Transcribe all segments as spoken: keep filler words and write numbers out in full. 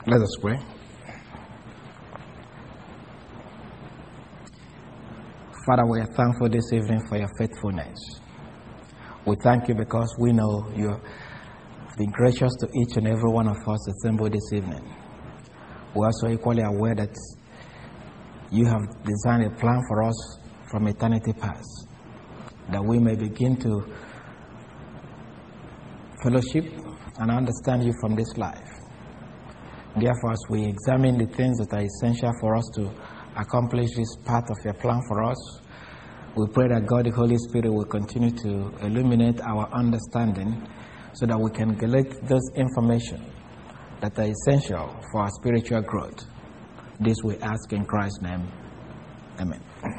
Let us pray. Father, we are thankful this evening for your faithfulness. We thank you because we know you have been gracious to each and every one of us assembled this evening. We are also equally aware that you have designed a plan for us from eternity past, that we may begin to fellowship and understand you from this life. Therefore, as we examine the things that are essential for us to accomplish this part of your plan for us, we pray that God the Holy Spirit will continue to illuminate our understanding so that we can collect those information that are essential for our spiritual growth. This we ask in Christ's name. Amen.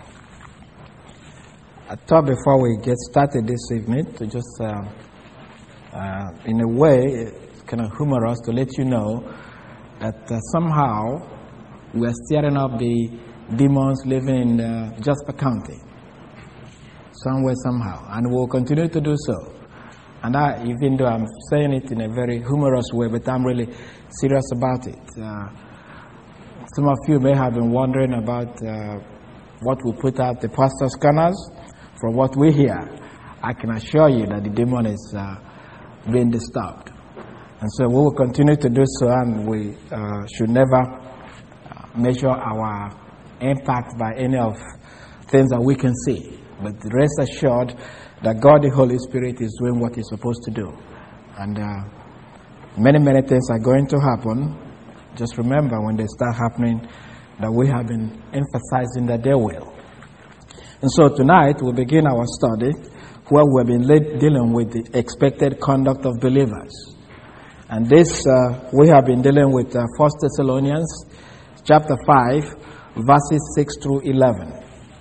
I thought before we get started this evening to just, uh, uh, in a way, kind of humorous to let you know that uh, somehow we are stirring up the demons living in uh, Jasper County, somewhere, somehow, and we'll continue to do so. And I, even though I'm saying it in a very humorous way, but I'm really serious about it. Uh, some of you may have been wondering about uh, what we put out the pastor's corners. From what we hear, I can assure you that the demon is uh, being disturbed. And so we will continue to do so, and we uh, should never uh, measure our impact by any of things that we can see. But rest assured that God the Holy Spirit is doing what He's supposed to do. And uh, many, many things are going to happen. Just remember when they start happening that we have been emphasizing that they will. And so tonight we begin our study where we have been led, dealing with the expected conduct of believers. And this, uh, we have been dealing with uh, First Thessalonians chapter five, verses six through eleven.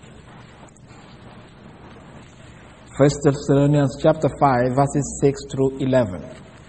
First Thessalonians chapter five, verses six through eleven.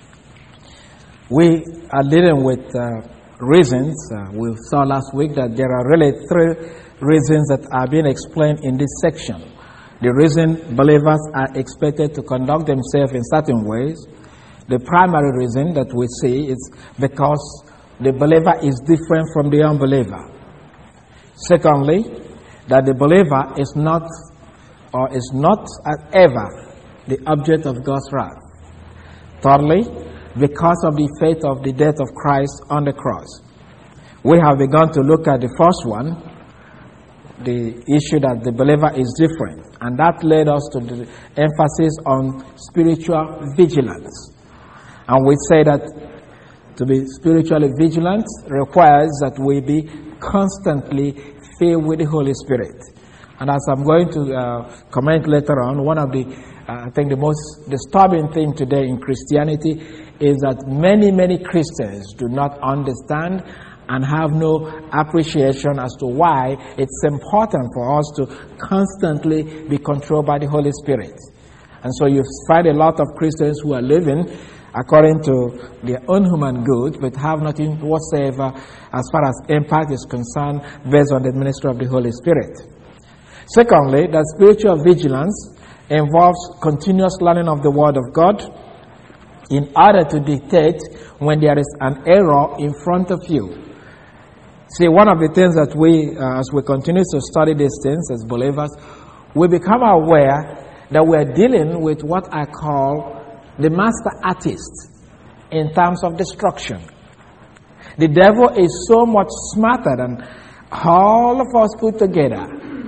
We are dealing with uh, reasons. Uh, we saw last week that there are really three reasons that are being explained in this section. The reason believers are expected to conduct themselves in certain ways. The primary reason that we see is because the believer is different from the unbeliever. Secondly, that the believer is not or is not ever the object of God's wrath. Thirdly, because of the faith of the death of Christ on the cross. We have begun to look at the first one, the issue that the believer is different, and that led us to the emphasis on spiritual vigilance. And we say that to be spiritually vigilant requires that we be constantly filled with the Holy Spirit. And as I'm going to uh, comment later on, one of the, uh, I think the most disturbing thing today in Christianity is that many, many Christians do not understand and have no appreciation as to why it's important for us to constantly be controlled by the Holy Spirit. And so you find a lot of Christians who are living according to their own human good, but have nothing whatsoever as far as impact is concerned based on the ministry of the Holy Spirit. Secondly, that spiritual vigilance involves continuous learning of the Word of God in order to detect when there is an error in front of you. See, one of the things that we, uh, as we continue to study these things as believers, we become aware that we're dealing with what I call the master artist in terms of destruction. The devil is so much smarter than all of us put together.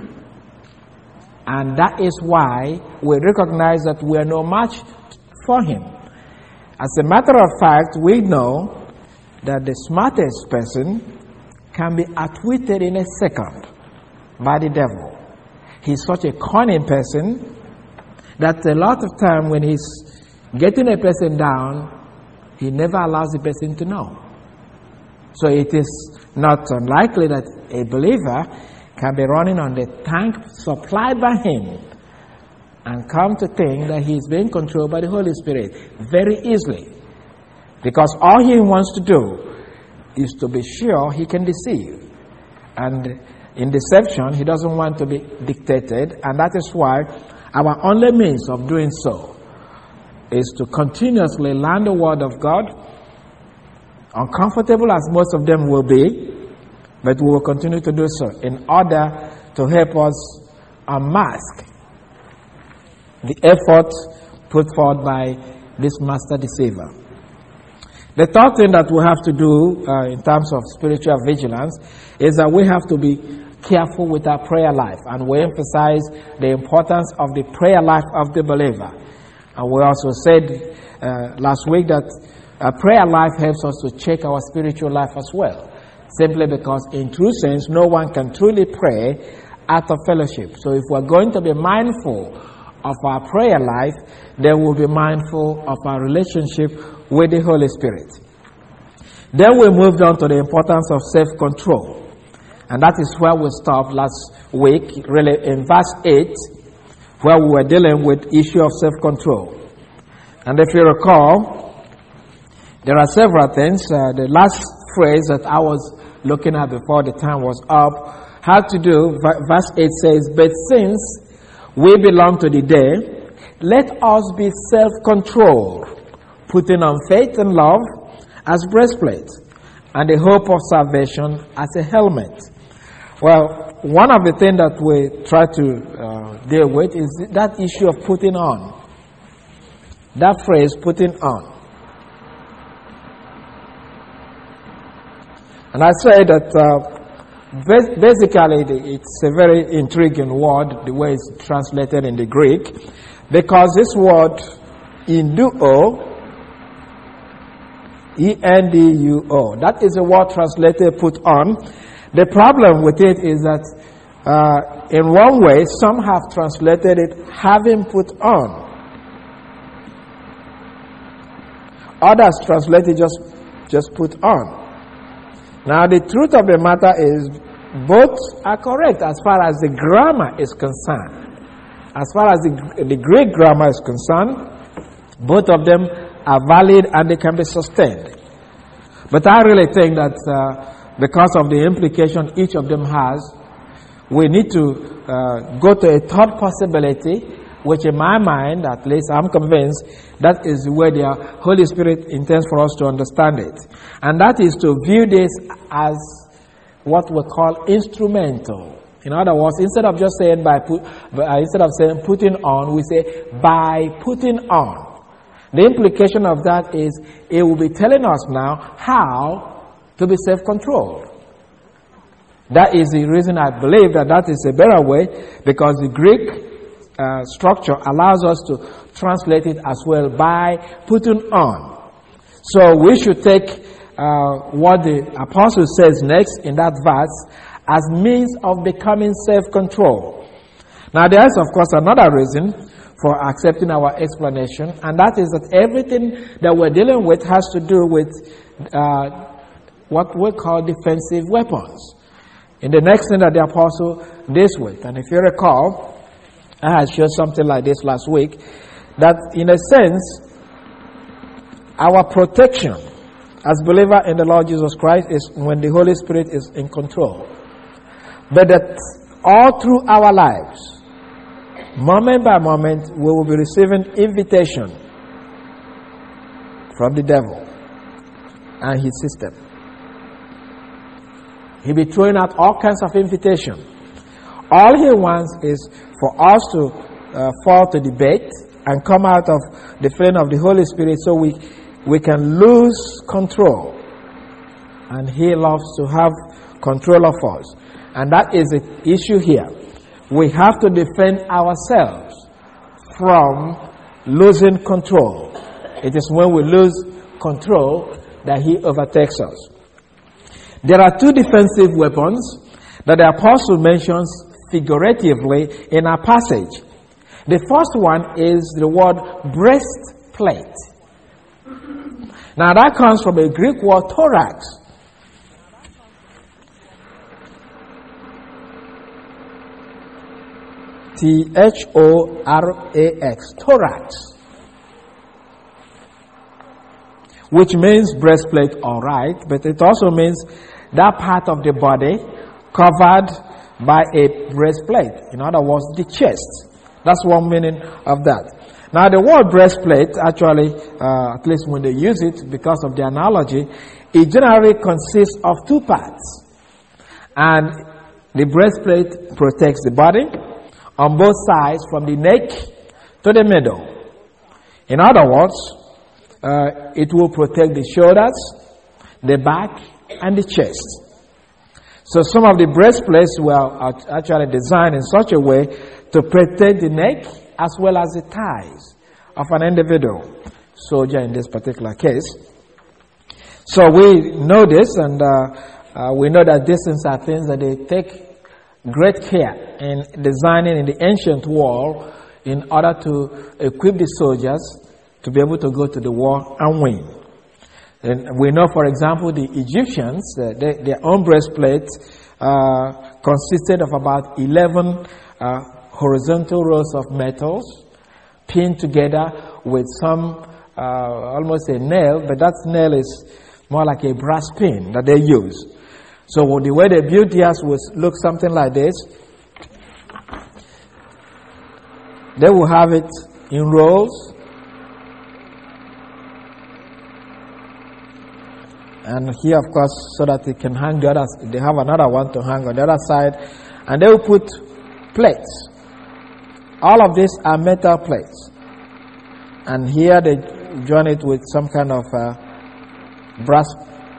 And that is why we recognize that we are no match for him. As a matter of fact, we know that the smartest person can be outwitted in a second by the devil. He's such a cunning person that a lot of time when he's getting a person down, he never allows the person to know. So it is not unlikely that a believer can be running on the tank supplied by him and come to think that he is being controlled by the Holy Spirit very easily. Because all he wants to do is to be sure he can deceive. And in deception, he doesn't want to be dictated, and that is why our only means of doing so is to continuously learn the Word of God, uncomfortable as most of them will be, but we will continue to do so in order to help us unmask the effort put forth by this master deceiver. The third thing that we have to do uh, in terms of spiritual vigilance is that we have to be careful with our prayer life, and we emphasize the importance of the prayer life of the believer. And we also said uh, last week that a prayer life helps us to check our spiritual life as well, simply because in true sense no one can truly pray out of fellowship. So if we're going to be mindful of our prayer life, then we'll be mindful of our relationship with the Holy Spirit. Then we moved on to the importance of self-control. And that is where we stopped last week, really in verse eight, where we were dealing with issue of self-control. And if you recall, there are several things. Uh, the last phrase that I was looking at before the time was up had to do, verse eight says, "But since we belong to the day, let us be self-controlled, putting on faith and love as breastplate, and the hope of salvation as a helmet." Well, one of the things that we try to uh, deal with is that issue of putting on. That phrase, putting on. And I say that uh, basically it's a very intriguing word, the way it's translated in the Greek, because this word, enduo, E N D U O, that is a word translated put on. The problem with it is that uh, in one way, some have translated it having put on. Others translate it just, just put on. Now the truth of the matter is both are correct as far as the grammar is concerned. As far as the, the Greek grammar is concerned, both of them are valid and they can be sustained. But I really think that uh, because of the implication each of them has, we need to uh, go to a third possibility, which in my mind, at least I'm convinced, that is where the Holy Spirit intends for us to understand it. And that is to view this as what we call instrumental. In other words, instead of just saying by put, uh, instead of saying putting on, we say by putting on. The implication of that is it will be telling us now how to be self-controlled. That is the reason I believe that that is a better way, because the Greek uh, structure allows us to translate it as well by putting on. So we should take uh, what the apostle says next in that verse as means of becoming self-controlled. Now there is of course another reason for accepting our explanation, and that is that everything that we're dealing with has to do with uh, what we call defensive weapons. In the next thing that the apostle deals with, and if you recall, I had shared something like this last week, that in a sense, our protection as believer in the Lord Jesus Christ is when the Holy Spirit is in control. But that all through our lives, moment by moment, we will be receiving invitation from the devil and his system. He'll be throwing out all kinds of invitation. All he wants is for us to uh, fall to debate and come out of the feeling of the Holy Spirit so we, we can lose control. And he loves to have control of us. And that is the issue here. We have to defend ourselves from losing control. It is when we lose control that he overtakes us. There are two defensive weapons that the apostle mentions figuratively in our passage. The first one is the word breastplate. Now that comes from a Greek word thorax. T H O R A X, thorax, which means breastplate, all right, but it also means that part of the body covered by a breastplate. In other words, the chest. That's one meaning of that. Now, the word breastplate, actually, uh, at least when they use it, because of the analogy, it generally consists of two parts. And the breastplate protects the body on both sides from the neck to the middle. In other words, uh, it will protect the shoulders, the back, and the chest. So some of the breastplates were actually designed in such a way to protect the neck as well as the thighs of an individual soldier in this particular case. So we know this, and uh, uh, we know that these things are things that they take great care in designing in the ancient world in order to equip the soldiers to be able to go to the war and win. And we know, for example, the Egyptians, uh, they, their own breastplate uh, consisted of about eleven uh, horizontal rows of metals pinned together with some, uh, almost a nail, but that nail is more like a brass pin that they use. So the way they built theirs was look something like this. They will have it in rows. And here, of course, so that it can hang the other, they have another one to hang on the other side. And they will put plates. All of these are metal plates. And here they join it with some kind of uh, brass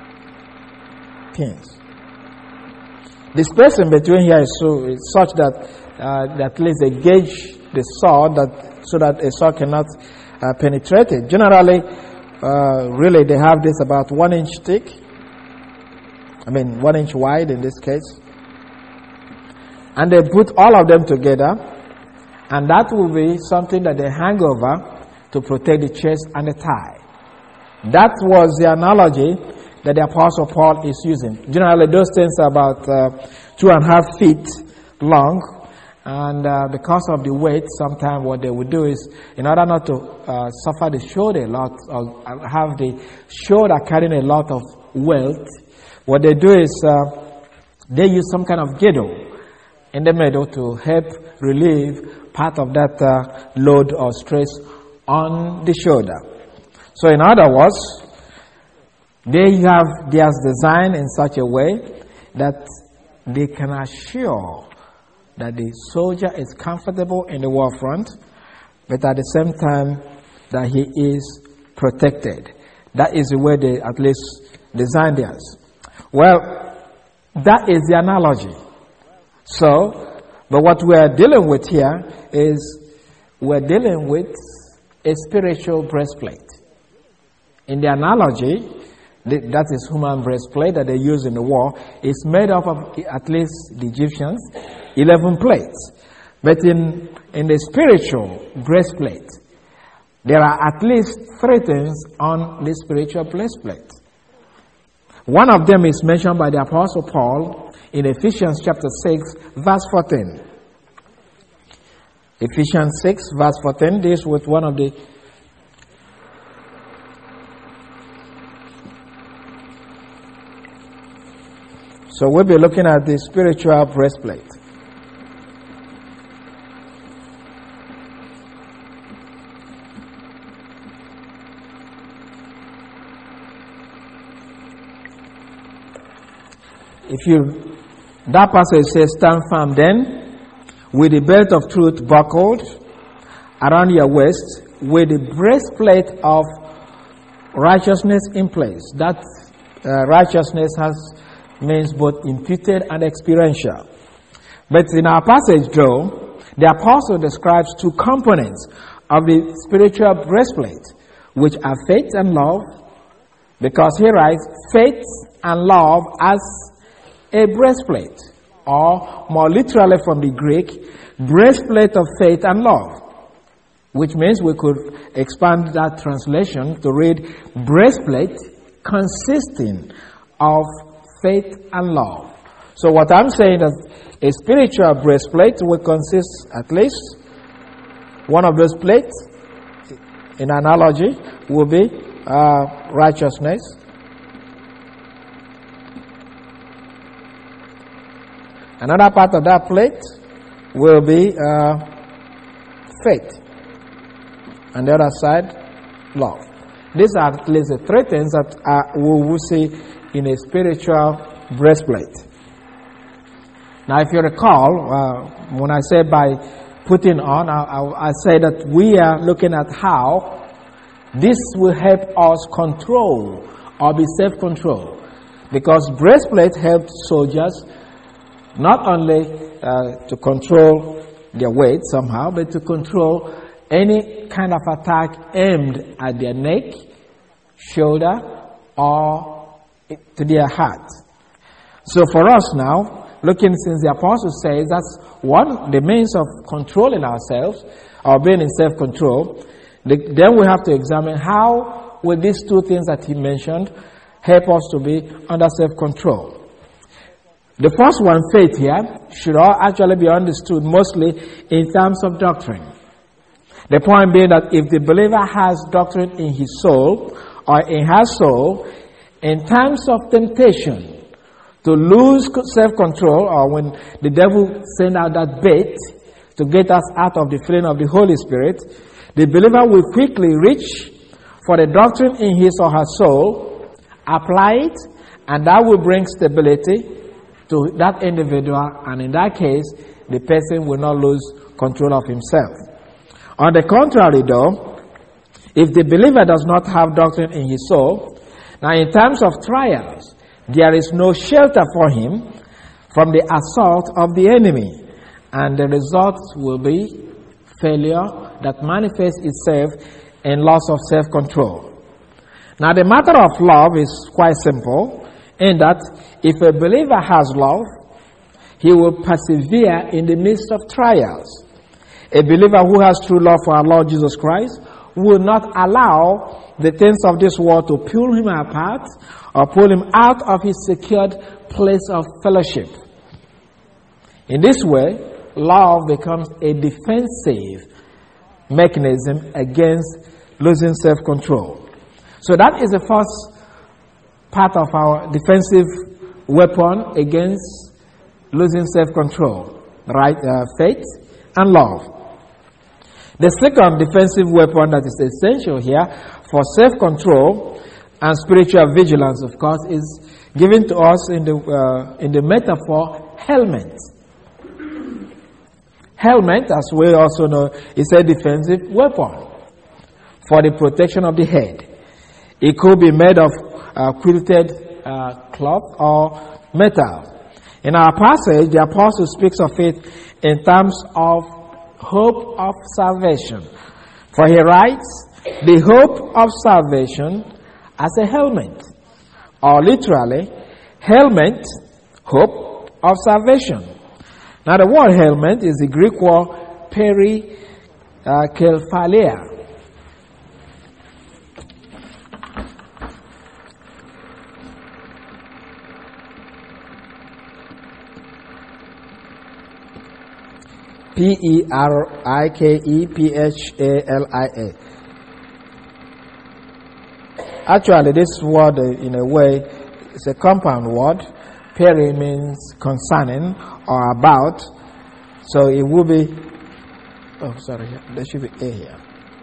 pins. The space in between here is, so, is such that uh, at least they gauge the sword that, so that a sword cannot uh, penetrate it. Generally, uh, really they have this about one inch thick. I mean one inch wide in this case. And they put all of them together, and that will be something that they hang over to protect the chest and the thigh. That was the analogy that the Apostle Paul is using. Generally, those things are about uh, two and a half feet long, and uh, because of the weight, sometimes what they would do is, in order not to uh, suffer the shoulder a lot, or have the shoulder carrying a lot of weight, what they do is uh, they use some kind of girdle in the middle to help relieve part of that uh, load or stress on the shoulder. So in other words, they have theirs designed in such a way that they can assure that the soldier is comfortable in the war front, but at the same time that he is protected. That is the way they at least design theirs. Well, that is the analogy. So, but what we are dealing with here is we're dealing with a spiritual breastplate. In the analogy, that is human breastplate that they use in the war, is made up of, at least the Egyptians, eleven plates. But in, in the spiritual breastplate, there are at least three things on the spiritual breastplate. One of them is mentioned by the Apostle Paul in Ephesians chapter six, verse fourteen. Ephesians six, verse fourteen deals with one of the So we'll be looking at the spiritual breastplate. If you, that passage says, stand firm then, with the belt of truth buckled around your waist, with the breastplate of righteousness in place. That uh, righteousness has means both imputed and experiential. But in our passage, though, the apostle describes two components of the spiritual breastplate, which are faith and love, because he writes faith and love as a breastplate, or more literally from the Greek, breastplate of faith and love, which means we could expand that translation to read breastplate consisting of faith and love. So what I'm saying is a spiritual breastplate will consist at least one of those plates, in analogy, will be uh, righteousness. Another part of that plate will be uh, faith. And the other side, love. These are at least the three things that are, we will see in a spiritual breastplate. Now, if you recall, uh, when I said by putting on, I, I, I say that we are looking at how this will help us control or be self-control. Because breastplate helps soldiers not only uh, to control their weight somehow, but to control any kind of attack aimed at their neck, shoulder, or to their heart. So for us now, looking since the apostle says that's one, the means of controlling ourselves, or being in self-control, the, then we have to examine how will these two things that he mentioned help us to be under self-control. The first one, faith here, should all actually be understood mostly in terms of doctrine. The point being that if the believer has doctrine in his soul or in her soul, in times of temptation to lose self-control, or when the devil sends out that bait to get us out of the feeling of the Holy Spirit, the believer will quickly reach for the doctrine in his or her soul, apply it, and that will bring stability to that individual, and in that case, the person will not lose control of himself. On the contrary, though, if the believer does not have doctrine in his soul, now in times of trials, there is no shelter for him from the assault of the enemy, and the result will be failure that manifests itself in loss of self-control. Now the matter of love is quite simple, in that if a believer has love, he will persevere in the midst of trials. A believer who has true love for our Lord Jesus Christ will not allow the things of this world to pull him apart or pull him out of his secured place of fellowship. In this way, love becomes a defensive mechanism against losing self-control. So that is the first part of our defensive weapon against losing self-control, right? Uh, faith and love. The second defensive weapon that is essential here for self-control and spiritual vigilance, of course, is given to us in the uh, in the metaphor helmet. Helmet, as we also know, is a defensive weapon for the protection of the head. It could be made of uh, quilted uh, cloth or metal. In our passage, the apostle speaks of it in terms of hope of salvation. For he writes, the hope of salvation as a helmet. Or literally, helmet, hope of salvation. Now the word helmet is the Greek word perikephalia. P E R I K E P H A L I A. Actually, this word, in a way, is a compound word. Peri means concerning or about. So it will be, oh, sorry, there should be A here.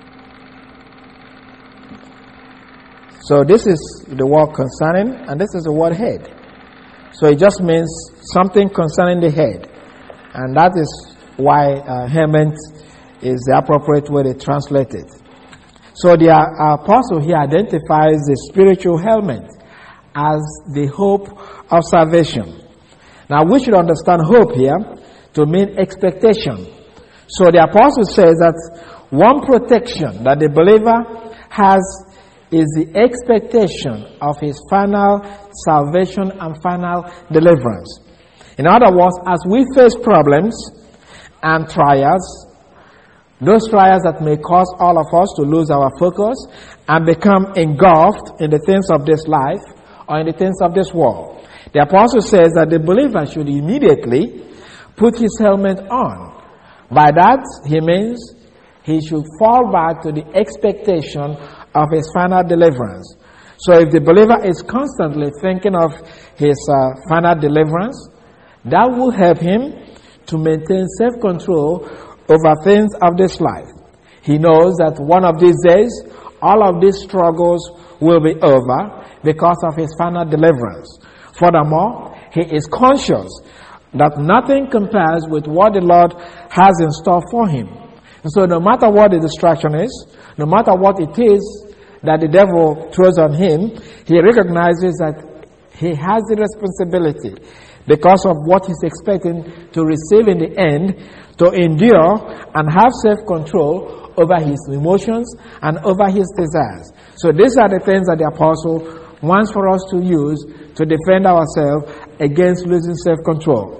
So this is the word concerning, and this is the word head. So it just means something concerning the head. And that is why uh, helmet is the appropriate way to translate it. So the uh, apostle here identifies the spiritual helmet as the hope of salvation. Now we should understand hope here to mean expectation. So the apostle says that one protection that the believer has is the expectation of his final salvation and final deliverance. In other words, as we face problems and trials, those trials that may cause all of us to lose our focus and become engulfed in the things of this life or in the things of this world. The apostle says that the believer should immediately put his helmet on. By that, he means he should fall back to the expectation of his final deliverance. So if the believer is constantly thinking of his uh, final deliverance, that will help him to maintain self-control over things of this life. He knows that one of these days, all of these struggles will be over because of his final deliverance. Furthermore, he is conscious that nothing compares with what the Lord has in store for him. And so no matter what the distraction is, no matter what it is that the devil throws on him, he recognizes that he has the responsibility, because of what he's expecting to receive in the end, to endure and have self-control over his emotions and over his desires. So these are the things that the apostle wants for us to use to defend ourselves against losing self-control.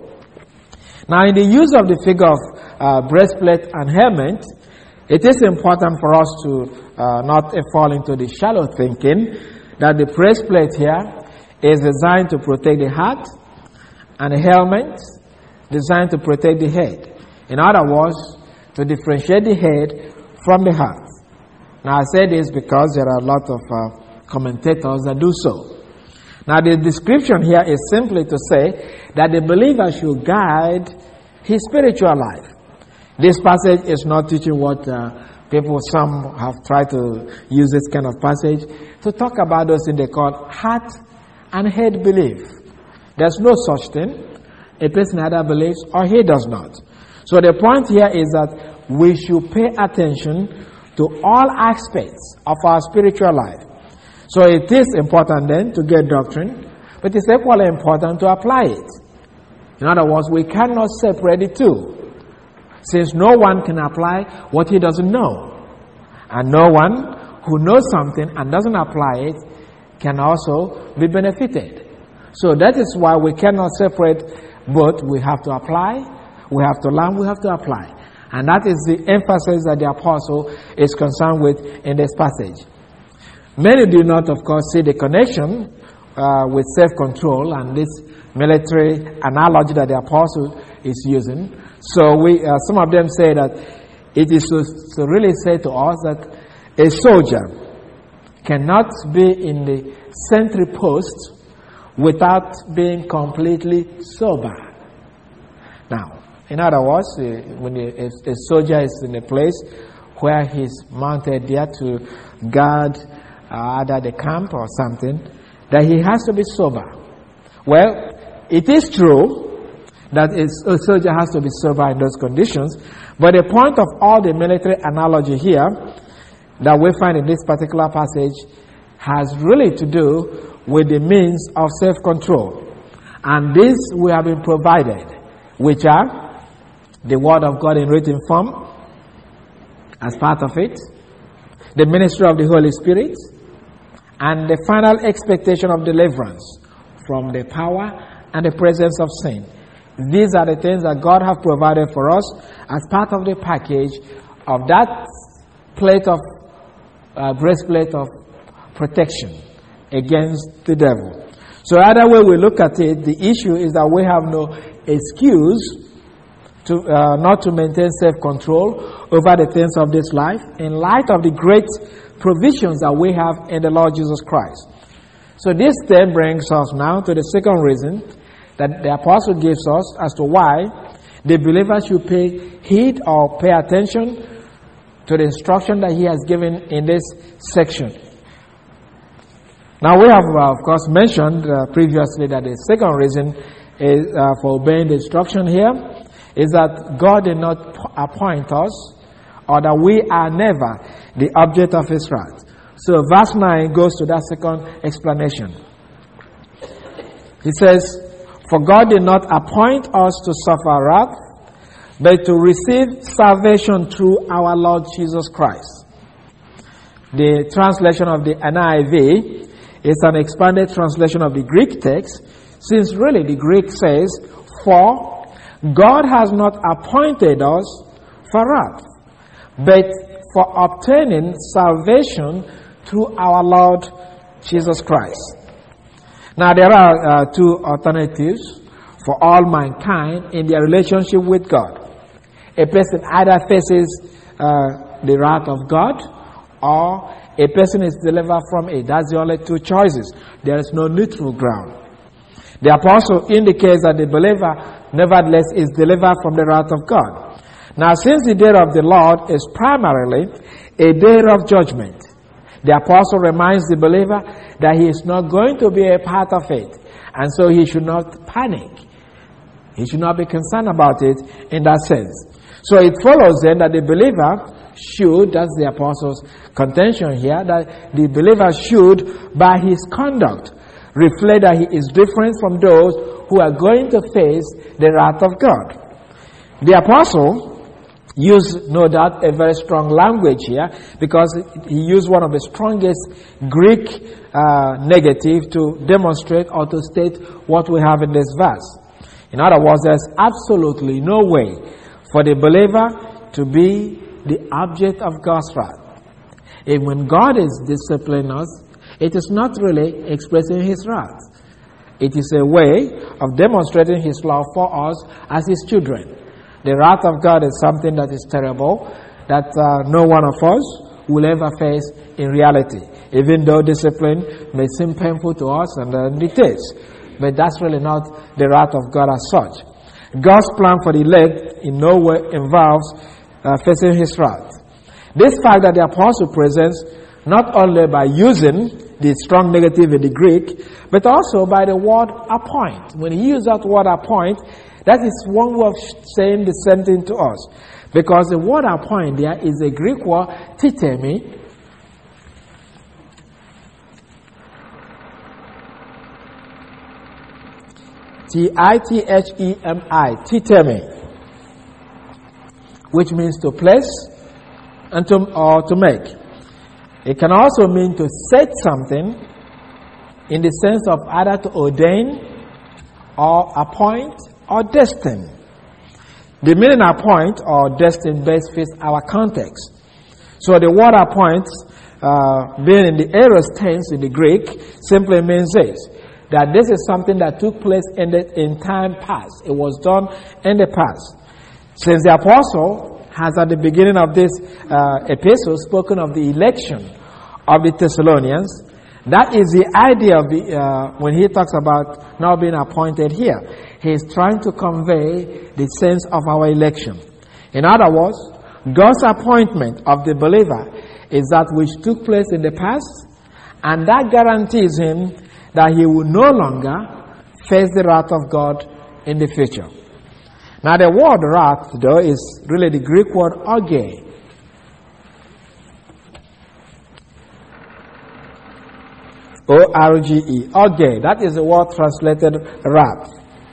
Now, in the use of the figure of uh, breastplate and helmet, it is important for us to uh, not fall into the shallow thinking that the breastplate here is designed to protect the heart and the helmet designed to protect the head. In other words, to differentiate the head from the heart. Now, I say this because there are a lot of uh, commentators that do so. Now, the description here is simply to say that the believer should guide his spiritual life. This passage is not teaching what uh, people, some have tried to use this kind of passage to talk about those things they call heart and head belief. There's no such thing. A person either believes or he does not. So the point here is that we should pay attention to all aspects of our spiritual life. So it is important then to get doctrine, but it's equally important to apply it. In other words, we cannot separate the two, since no one can apply what he doesn't know. And no one who knows something and doesn't apply it can also be benefited. So that is why we cannot separate both. We have to apply, we have to learn, we have to apply. And that is the emphasis that the apostle is concerned with in this passage. Many do not, of course, see the connection uh, with self-control and this military analogy that the apostle is using. So we, uh, some of them say that it is to, to really say to us that a soldier cannot be in the sentry post without being completely sober. Now, in other words, uh, when a, a soldier is in a place where he's mounted there to guard uh, either the camp or something, that he has to be sober. Well, it is true that a soldier has to be sober in those conditions, but the point of all the military analogy here that we find in this particular passage has really to do with the means of self-control. And this we have been provided, which are the Word of God in written form as part of it, the ministry of the Holy Spirit, and the final expectation of deliverance from the power and the presence of sin. These are the things that God has provided for us as part of the package of that plate of uh, breastplate of protection against the devil. So either way we look at it, the issue is that we have no excuse to uh, not to maintain self-control over the things of this life in light of the great provisions that we have in the Lord Jesus Christ. So this then brings us now to the second reason that the apostle gives us as to why the believer should pay heed or pay attention to the instruction that he has given in this section. Now we have, uh, of course, mentioned uh, previously that the second reason is, uh, for obeying the instruction here is that God did not appoint us, or that we are never the object of His wrath. So verse nine goes to that second explanation. He says, "For God did not appoint us to suffer wrath, but to receive salvation through our Lord Jesus Christ." The translation of the N I V is an expanded translation of the Greek text, since really the Greek says, "For God has not appointed us for wrath, but for obtaining salvation through our Lord Jesus Christ." Now there are uh, two alternatives for all mankind in their relationship with God. A person either faces uh, the wrath of God, or a person is delivered from it. That's the only two choices. There is no neutral ground. The apostle indicates that the believer nevertheless is delivered from the wrath of God. Now, since the day of the Lord is primarily a day of judgment, The apostle reminds the believer that he is not going to be a part of it, and so he should not panic. He should not be concerned about it in that sense. So it follows then that the believer should, that's the apostle's contention here, that the believer should, by his conduct, reflect that he is different from those who are going to face the wrath of God. The apostle used, no doubt, a very strong language here, because he used one of the strongest Greek uh, negative to demonstrate or to state what we have in this verse. In other words, there's absolutely no way for the believer to be the object of God's wrath. And when God is disciplining us, it is not really expressing His wrath. It is a way of demonstrating His love for us as His children. The wrath of God is something that is terrible, that uh, no one of us will ever face in reality. Even though discipline may seem painful to us, and uh, it is. But that's really not the wrath of God as such. God's plan for the elect in no way involves uh, facing His wrath. This fact that the apostle presents not only by using the strong negative in the Greek, but also by the word appoint. When he used that word appoint, that is one way of saying the same thing to us. Because the word appoint there is a Greek word, tithemi. T I T H E M I, tithemi, which means to place and to, or to make. It can also mean to set something in the sense of either to ordain or appoint or destine. The meaning appoint or destine best fits our context. So the word appoint, uh, being in the aorist tense in the Greek, simply means this, that this is something that took place in, the, in time past. It was done in the past. Since the apostle has at the beginning of this uh, epistle spoken of the election of the Thessalonians, that is the idea of the, uh, when he talks about now being appointed here. He is trying to convey the sense of our election. In other words, God's appointment of the believer is that which took place in the past, and that guarantees him that he will no longer face the wrath of God in the future. Now the word wrath, though, is really the Greek word orge. O R G E, orge. That is the word translated wrath.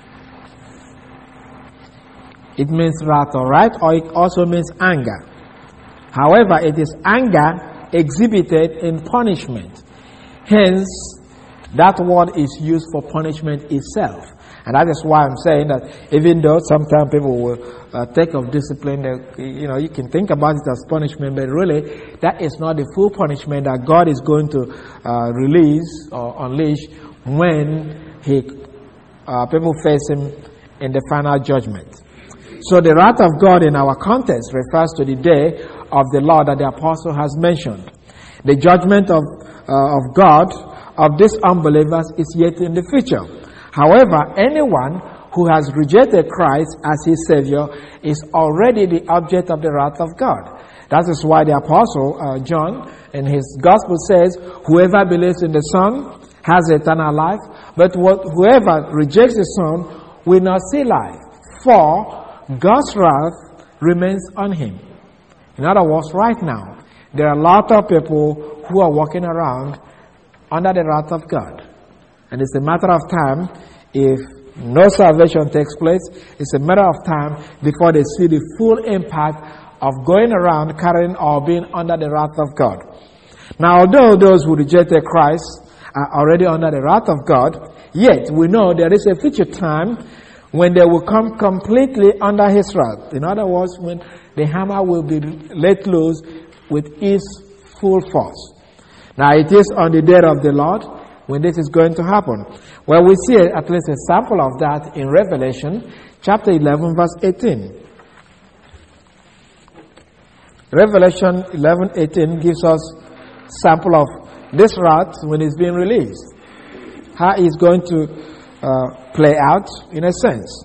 It means wrath, all right, or it also means anger. However, it is anger exhibited in punishment. Hence, that word is used for punishment itself. And that is why I'm saying that even though sometimes people will uh, take of discipline, uh, you know, you can think about it as punishment, but really that is not the full punishment that God is going to uh, release or unleash when he uh, people face Him in the final judgment. So the wrath of God in our context refers to the day of the Lord that the apostle has mentioned. The judgment of uh, of God of these unbelievers is yet in the future. However, anyone who has rejected Christ as his Savior is already the object of the wrath of God. That is why the Apostle uh, John in his Gospel says, whoever believes in the Son has eternal life, but what, whoever rejects the Son will not see life, for God's wrath remains on him. In other words, right now, there are a lot of people who are walking around under the wrath of God. And it's a matter of time, if no salvation takes place, it's a matter of time before they see the full impact of going around carrying or being under the wrath of God. Now, although those who rejected Christ are already under the wrath of God, yet we know there is a future time when they will come completely under His wrath. In other words, when the hammer will be let loose with its full force. Now, it is on the day of the Lord when this is going to happen. Well, we see at least a sample of that in Revelation chapter eleven, verse eighteen. Revelation eleven, eighteen gives us sample of this wrath when it's being released. How it's going to uh, play out in a sense.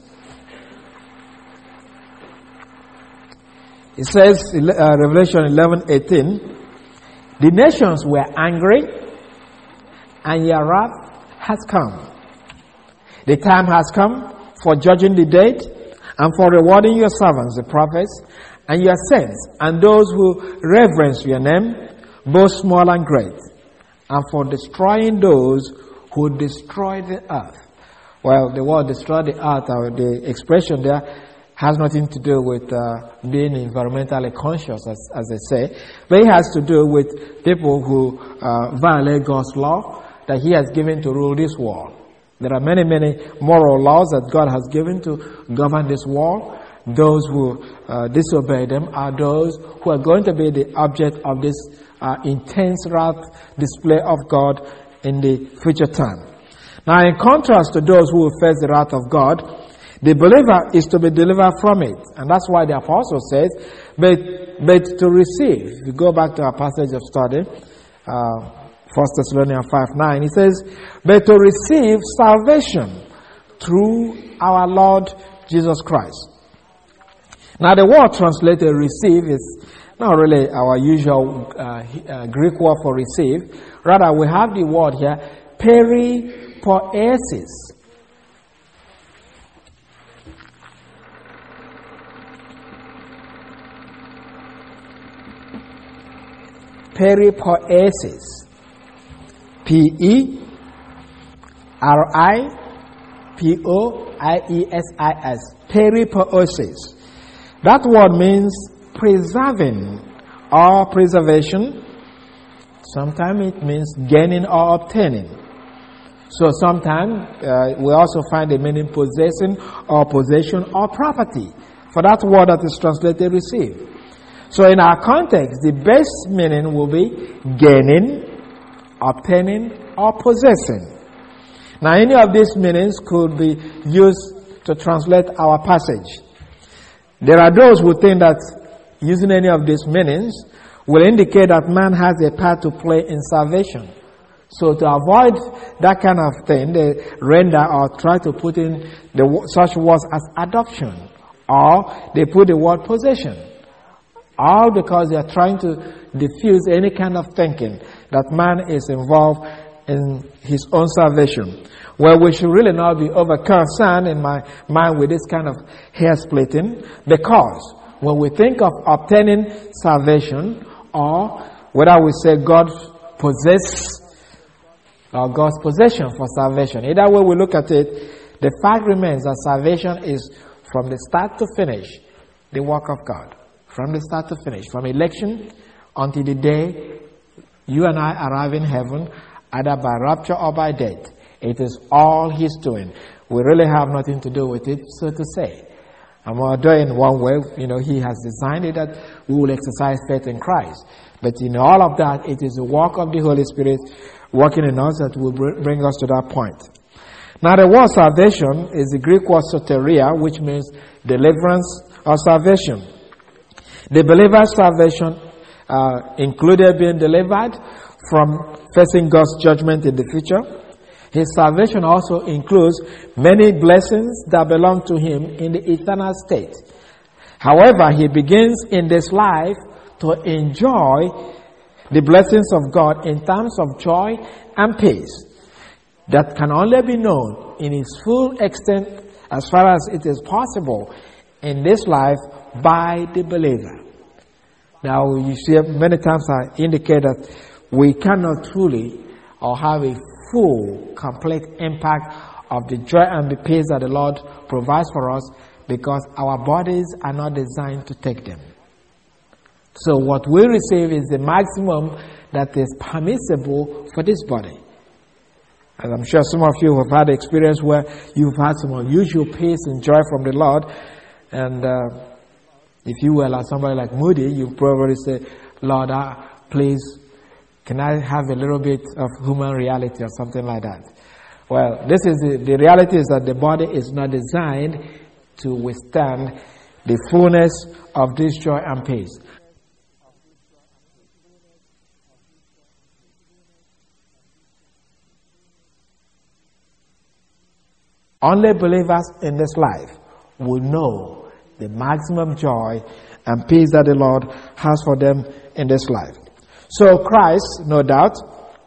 It says, uh, Revelation eleven, eighteen, The nations were angry, and your wrath has come. The time has come for judging the dead, and for rewarding your servants, the prophets, and your saints, and those who reverence your name, both small and great, and for destroying those who destroy the earth. Well, the word destroy the earth, or the expression there, has nothing to do with uh, being environmentally conscious, as, as they say, but it has to do with people who uh, violate God's law that He has given to rule this world. There are many, many moral laws that God has given to govern this world. Those who uh, disobey them are those who are going to be the object of this uh, intense wrath display of God in the future time. Now, in contrast to those who will face the wrath of God, the believer is to be delivered from it. And that's why the apostle says, but, but to receive. If you go back to our passage of study, uh, First Thessalonians five nine, he says, but to receive salvation through our Lord Jesus Christ. Now, the word translated receive is not really our usual uh, uh, Greek word for receive. Rather, we have the word here, peripoiesis. Peripoiesis. P E R I P O I E S I S. Peripoiesis. That word means preserving or preservation. Sometimes it means gaining or obtaining. So sometimes uh, we also find the meaning possessing or possession or property for that word that is translated receive. So in our context, the best meaning will be gaining, obtaining, or possessing. Now, any of these meanings could be used to translate our passage. There are those who think that using any of these meanings will indicate that man has a part to play in salvation. So to avoid that kind of thing, they render or try to put in the such words as adoption, or they put the word possession. All because they are trying to diffuse any kind of thinking that man is involved in his own salvation. Well, we should really not be over concerned in my mind with this kind of hair splitting, because when we think of obtaining salvation, or whether we say God possess or God's possession for salvation, either way we look at it, the fact remains that salvation is from the start to finish the work of God. From the start to finish, from election until the day you and I arrive in heaven, either by rapture or by death. It is all His doing. We really have nothing to do with it, so to say. And we're doing one way, you know, He has designed it that we will exercise faith in Christ. But in all of that, it is the work of the Holy Spirit working in us that will bring us to that point. Now, the word salvation is the Greek word soteria, which means deliverance or salvation. The believer's salvation uh, included being delivered from facing God's judgment in the future. His salvation also includes many blessings that belong to him in the eternal state. However, he begins in this life to enjoy the blessings of God in terms of joy and peace that can only be known in its full extent, as far as it is possible in this life, by the believer. Now, you see, many times I indicate that we cannot truly or have a full, complete impact of the joy and the peace that the Lord provides for us, because our bodies are not designed to take them. So what we receive is the maximum that is permissible for this body. And I'm sure some of you have had experience where you've had some unusual peace and joy from the Lord, and uh, if you were like somebody like Moody, you probably say, Lord, uh, please, can I have a little bit of human reality or something like that? Well, this is the, the reality is that the body is not designed to withstand the fullness of this joy and peace. Only believers in this life will know the maximum joy and peace that the Lord has for them in this life. So Christ, no doubt,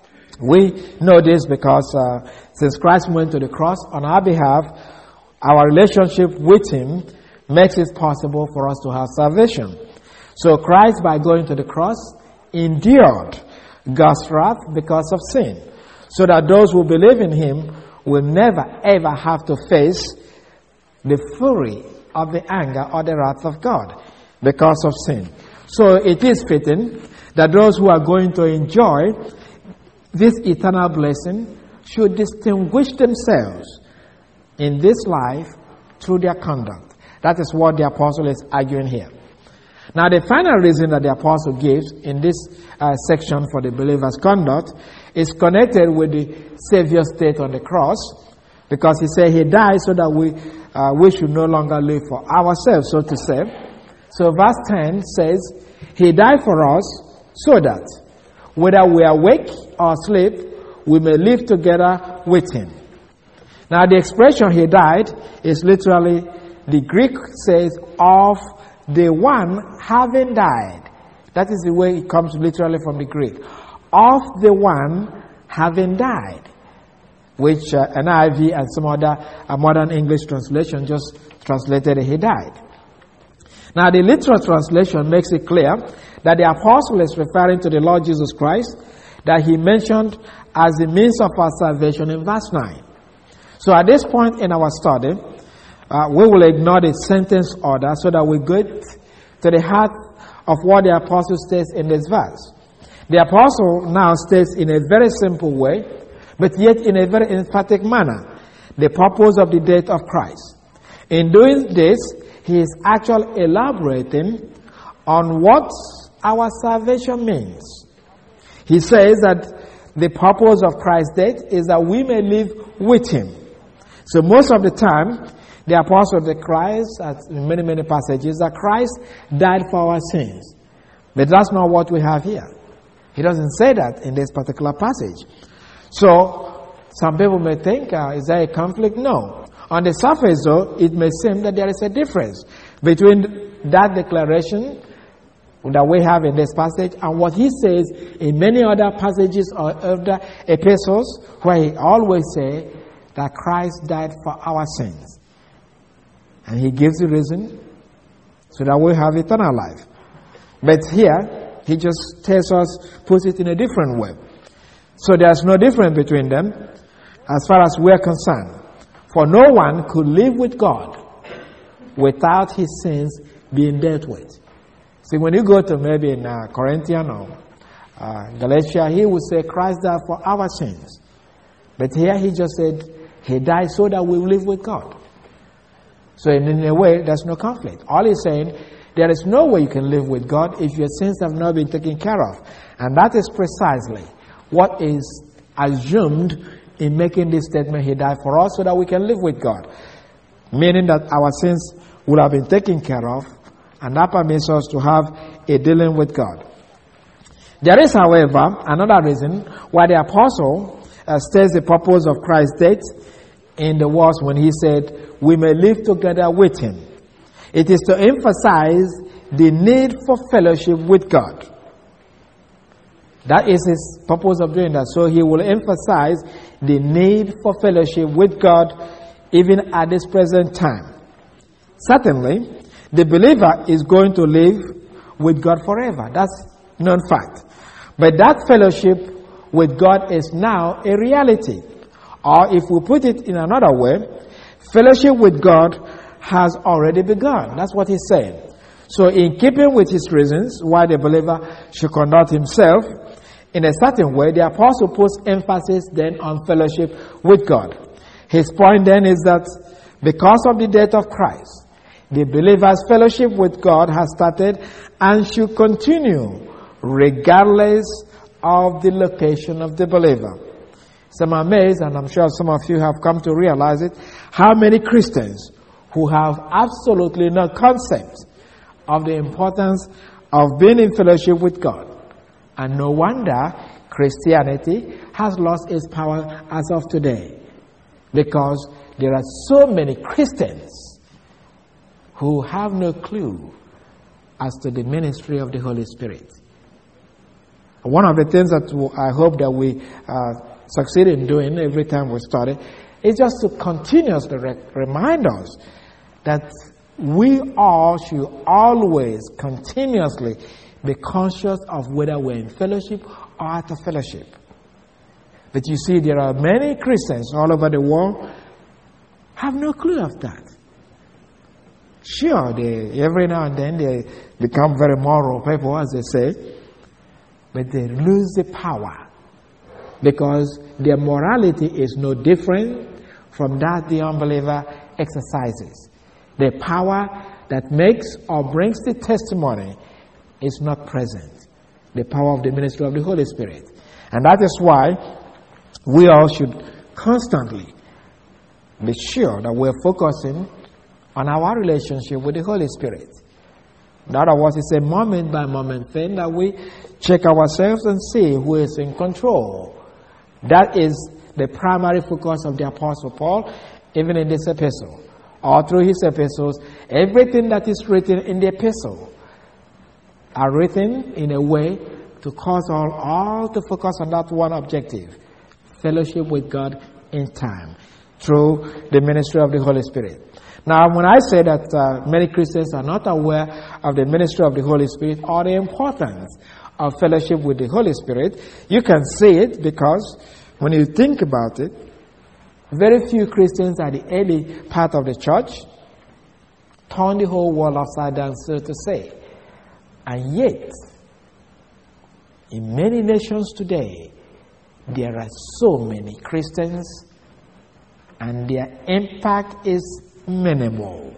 we know this because uh, since Christ went to the cross on our behalf, our relationship with Him makes it possible for us to have salvation. So Christ, by going to the cross, endured God's wrath because of sin, so that those who believe in Him will never ever have to face the fury of the anger or the wrath of God because of sin. So it is fitting that those who are going to enjoy this eternal blessing should distinguish themselves in this life through their conduct. That is what the apostle is arguing here. Now, the final reason that the apostle gives in this uh, section for the believer's conduct is connected with the Savior's state on the cross, because he said he died so that we uh, we should no longer live for ourselves, so to say. So verse ten says, He died for us so that whether we are awake or asleep, we may live together with Him. Now, the expression He died is literally, the Greek says, of the one having died. That is the way it comes literally from the Greek. Of the one having died. Which uh, N I V and some other uh, modern English translation just translated, He died. Now, the literal translation makes it clear that the apostle is referring to the Lord Jesus Christ, that he mentioned as the means of our salvation in verse nine. So at this point in our study, uh, we will ignore the sentence order so that we get to the heart of what the apostle states in this verse. The apostle now states in a very simple way, but yet in a very emphatic manner, the purpose of the death of Christ. In doing this, he is actually elaborating on what our salvation means. He says that the purpose of Christ's death is that we may live with Him. So most of the time, the apostle declares in many, many passages that Christ died for our sins. But that's not what we have here. He doesn't say that in this particular passage. So, some people may think, uh, is there a conflict? No. On the surface, though, it may seem that there is a difference between that declaration that we have in this passage and what he says in many other passages or other epistles, where he always says that Christ died for our sins. And he gives the reason so that we have eternal life. But here, he just tells us, puts it in a different way. So there's no difference between them as far as we're concerned. For no one could live with God without his sins being dealt with. See, when you go to maybe in uh, Corinthians or uh, Galatia, he would say Christ died for our sins. But here he just said he died so that we live with God. So in, in a way, there's no conflict. All he's saying, there is no way you can live with God if your sins have not been taken care of. And that is precisely what is assumed in making this statement, he died for us so that we can live with God. Meaning that our sins will have been taken care of, and that permits us to have a dealing with God. There is, however, another reason why the apostle uh, states the purpose of Christ's death in the words when he said, we may live together with Him. It is to emphasize the need for fellowship with God. That is his purpose of doing that. So he will emphasize the need for fellowship with God even at this present time. Certainly, the believer is going to live with God forever. That's known fact. But that fellowship with God is now a reality. Or if we put it in another way, fellowship with God has already begun. That's what he's saying. So in keeping with his reasons why the believer should conduct himself in a certain way, the apostle puts emphasis then on fellowship with God. His point then is that because of the death of Christ, the believer's fellowship with God has started and should continue regardless of the location of the believer. So I'm amazed, and I'm sure some of you have come to realize it, how many Christians who have absolutely no concept of the importance of being in fellowship with God. And no wonder Christianity has lost its power as of today. Because there are so many Christians who have no clue as to the ministry of the Holy Spirit. One of the things that I hope that we uh, succeed in doing every time we study is just to continuously re- remind us that we all should always continuously be conscious of whether we're in fellowship or out of fellowship. But you see, there are many Christians all over the world have no clue of that. Sure, they, every now and then they become very moral people, as they say, but they lose the power because their morality is no different from that the unbeliever exercises. The power that makes or brings the testimony is not present. The power of the ministry of the Holy Spirit. And that is why we all should constantly be sure that we're focusing on our relationship with the Holy Spirit. In other words, it's a moment by moment thing that we check ourselves and see who is in control. That is the primary focus of the Apostle Paul, even in this epistle. All through his epistles, everything that is written in the epistle are written in a way to cause all, all to focus on that one objective: fellowship with God in time through the ministry of the Holy Spirit. Now, when I say that uh, many Christians are not aware of the ministry of the Holy Spirit or the importance of fellowship with the Holy Spirit, you can see it because when you think about it, very few Christians at the early part of the church turned the whole world upside down, so to say. And yet, in many nations today, there are so many Christians and their impact is minimal.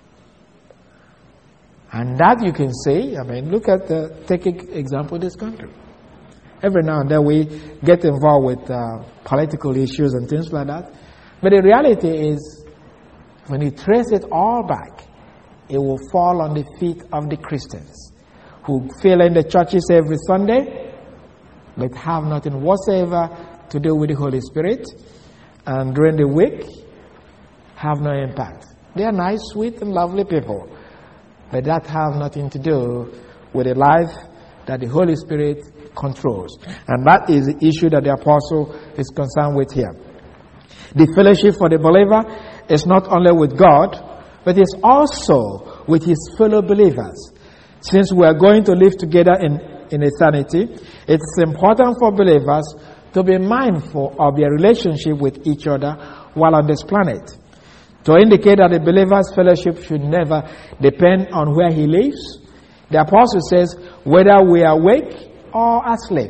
And that you can say, I mean, look at the, take an example of this country. Every now and then we get involved with uh, political issues and things like that. But the reality is, when you trace it all back, it will fall on the feet of the Christians who fill in the churches every Sunday, but have nothing whatsoever to do with the Holy Spirit, and during the week have no impact. They are nice, sweet, and lovely people, but that have nothing to do with a life that the Holy Spirit controls. And that is the issue that the apostle is concerned with here. The fellowship for the believer is not only with God, but it's also with his fellow believers. Since we are going to live together in, in eternity, it's important for believers to be mindful of their relationship with each other while on this planet. To indicate that the believer's fellowship should never depend on where he lives, the apostle says, whether we are awake or asleep.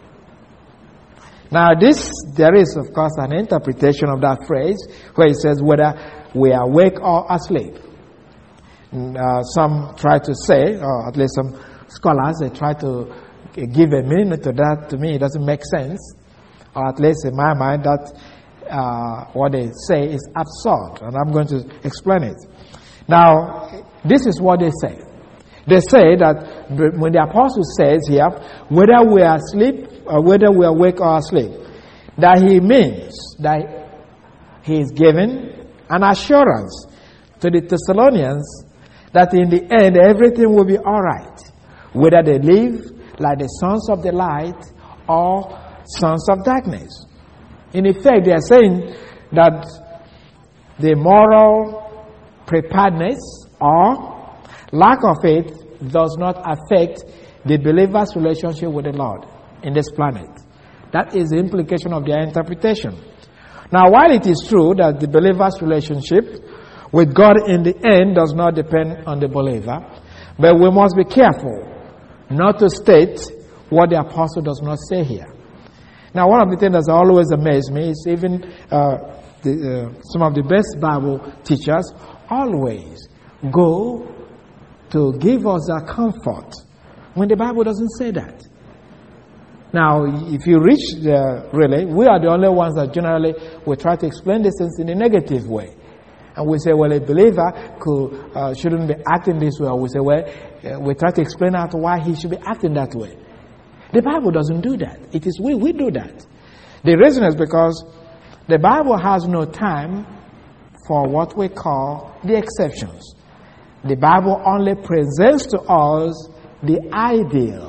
Now this, there is of course an interpretation of that phrase where it says whether we are awake or asleep. Uh, some try to say, or at least some scholars, they try to give a meaning to that. To me, it doesn't make sense. Or at least in my mind, that uh, what they say is absurd. And I'm going to explain it. Now, this is what they say. They say that when the apostle says here, whether we are asleep or whether we are awake or asleep, that he means that he is giving an assurance to the Thessalonians that in the end everything will be all right, whether they live like the sons of the light or sons of darkness. In effect, they are saying that the moral preparedness or lack of it does not affect the believer's relationship with the Lord in this planet. That is the implication of their interpretation. Now, while it is true that the believer's relationship with God in the end does not depend on the believer, but we must be careful not to state what the apostle does not say here. Now, one of the things that's always amazed me is even uh, the, uh, some of the best Bible teachers always go to give us a comfort when the Bible doesn't say that. Now, if you reach the, really, we are the only ones that generally will try to explain these things in a negative way. And we say, well, a believer could, uh, shouldn't be acting this way. Or we say, well, uh, we try to explain out why he should be acting that way. The Bible doesn't do that. It is we, we do that. The reason is because the Bible has no time for what we call the exceptions. The Bible only presents to us the ideal,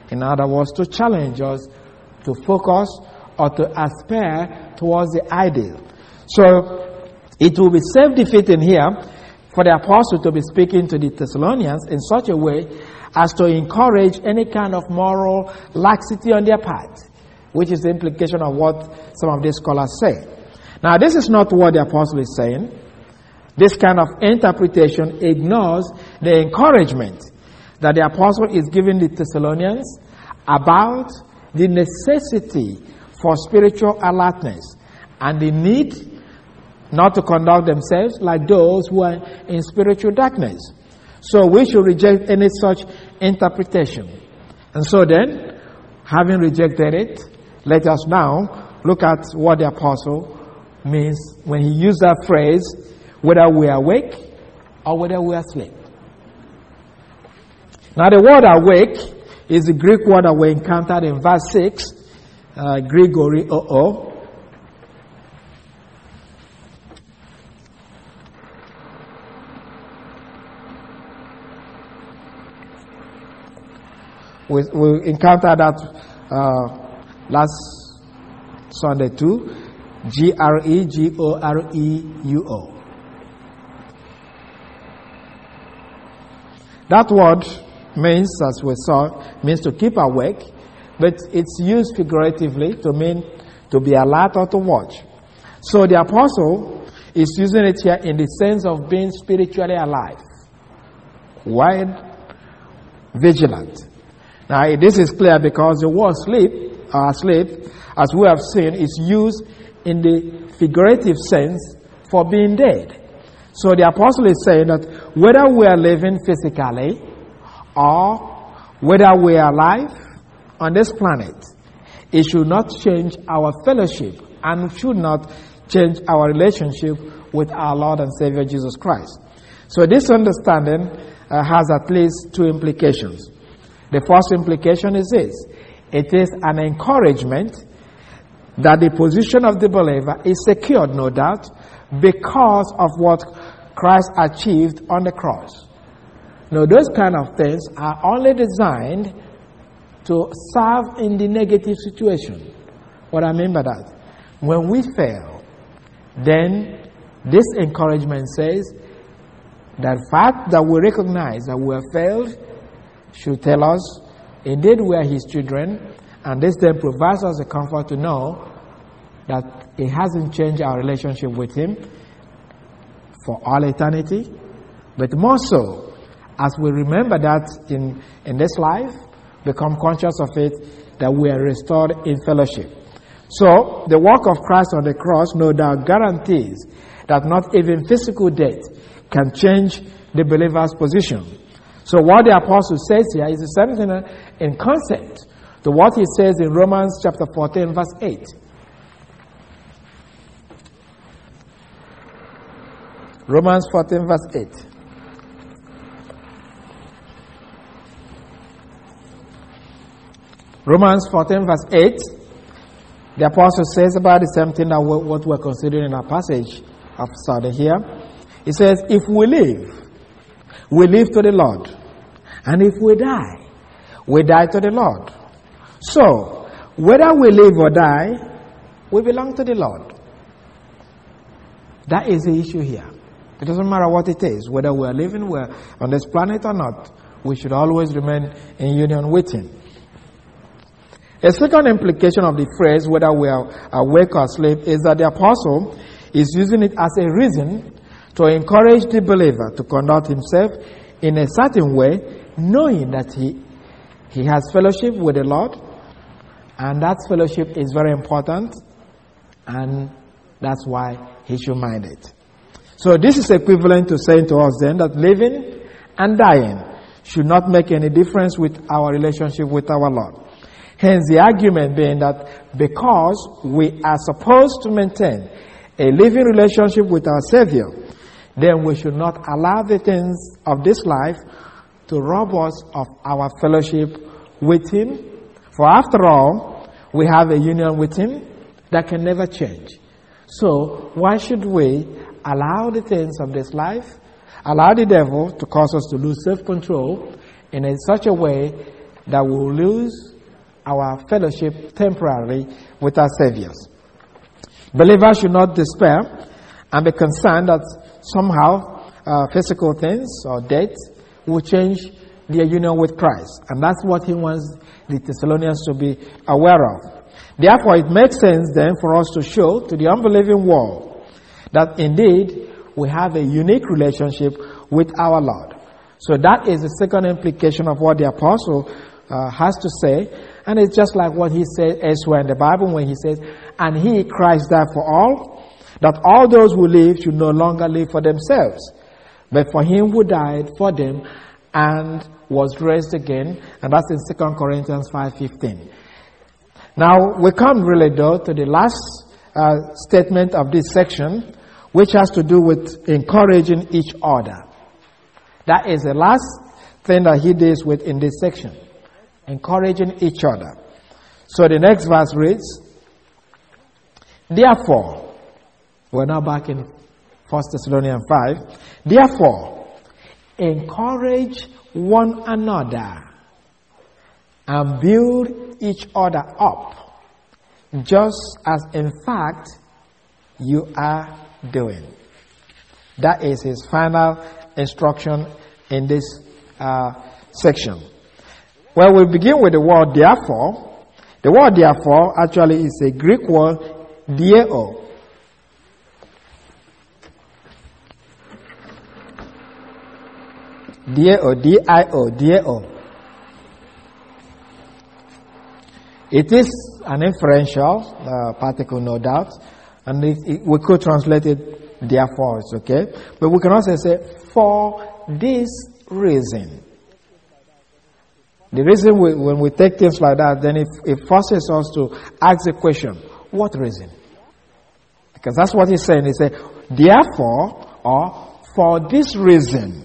In other words, to challenge us to focus or to aspire towards the ideal. So it will be self-defeating here for the apostle to be speaking to the Thessalonians in such a way as to encourage any kind of moral laxity on their part, which is the implication of what some of these scholars say. Now, this is not what the apostle is saying. This kind of interpretation ignores the encouragement that the apostle is giving the Thessalonians about the necessity for spiritual alertness and the need not to conduct themselves like those who are in spiritual darkness. So we should reject any such interpretation. And so then, having rejected it, let us now look at what the apostle means when he used that phrase, whether we are awake or whether we are asleep. Now the word awake is the Greek word that we encountered in verse six, uh, Gregory oo. We, we encountered that uh, last Sunday too. G R E G O R E U O. That word means, as we saw, means to keep awake, but it's used figuratively to mean to be alert or to watch. So the apostle is using it here in the sense of being spiritually alive, wide, vigilant. Now, this is clear because the word sleep, or sleep, as we have seen, is used in the figurative sense for being dead. So the apostle is saying that whether we are living physically or whether we are alive on this planet, it should not change our fellowship and should not change our relationship with our Lord and Savior Jesus Christ. So this understanding uh, has at least two implications. The first implication is this: it is an encouragement that the position of the believer is secured, no doubt, because of what Christ achieved on the cross. Now, those kind of things are only designed to serve in the negative situation. What I mean by that? When we fail, then this encouragement says that the fact that we recognize that we have failed should tell us, indeed, we are His children, and this then provides us the comfort to know that it hasn't changed our relationship with Him for all eternity, but more so, as we remember that in, in this life, become conscious of it, that we are restored in fellowship. So, the work of Christ on the cross no doubt guarantees that not even physical death can change the believer's position. So what the apostle says here is the same thing in concept to what he says in Romans chapter fourteen, verse eight. Romans fourteen, verse eight. Romans fourteen, verse eight. The apostle says about the same thing that we, what we're considering in our passage of Sunday here. He says, if we live, we live to the Lord. And if we die, we die to the Lord. So, whether we live or die, we belong to the Lord. That is the issue here. It doesn't matter what it is, whether we are living we're on this planet or not, we should always remain in union with Him. A second implication of the phrase, whether we are awake or asleep, is that the apostle is using it as a reason to encourage the believer to conduct himself in a certain way, knowing that he, he has fellowship with the Lord, and that fellowship is very important, and that's why he should mind it. So this is equivalent to saying to us then that living and dying should not make any difference with our relationship with our Lord. Hence the argument being that because we are supposed to maintain a living relationship with our Savior, then we should not allow the things of this life to rob us of our fellowship with Him. For after all, we have a union with Him that can never change. So why should we allow the things of this life, allow the devil to cause us to lose self-control in a, such a way that we will lose our fellowship temporarily with our Saviors. Believers should not despair and be concerned that somehow uh, physical things or death will change their union with Christ. And that's what he wants the Thessalonians to be aware of. Therefore, it makes sense then for us to show to the unbelieving world that indeed we have a unique relationship with our Lord. So that is the second implication of what the apostle uh, has to say. And it's just like what he said elsewhere in the Bible when he says, and he, Christ, died for all, that all those who live should no longer live for themselves, but for him who died for them and was raised again. And that's in Second Corinthians five fifteen. Now, we come really, though, to the last uh, statement of this section, which has to do with encouraging each other. That is the last thing that he deals with in this section. Encouraging each other. So the next verse reads, therefore, we're now back in First Thessalonians five. Therefore, encourage one another and build each other up, just as in fact you are doing. That is his final instruction in this uh, section. Well, we begin with the word therefore. The word therefore actually is a Greek word, dieo. Dieo, D I O, dieo. It is an inferential uh, particle, no doubt, and it, it, we could translate it therefore, it's okay. But we can also say, for this reason. The reason we, when we take things like that, then it, it forces us to ask the question, what reason? Because that's what he's saying. He said, therefore, or for this reason,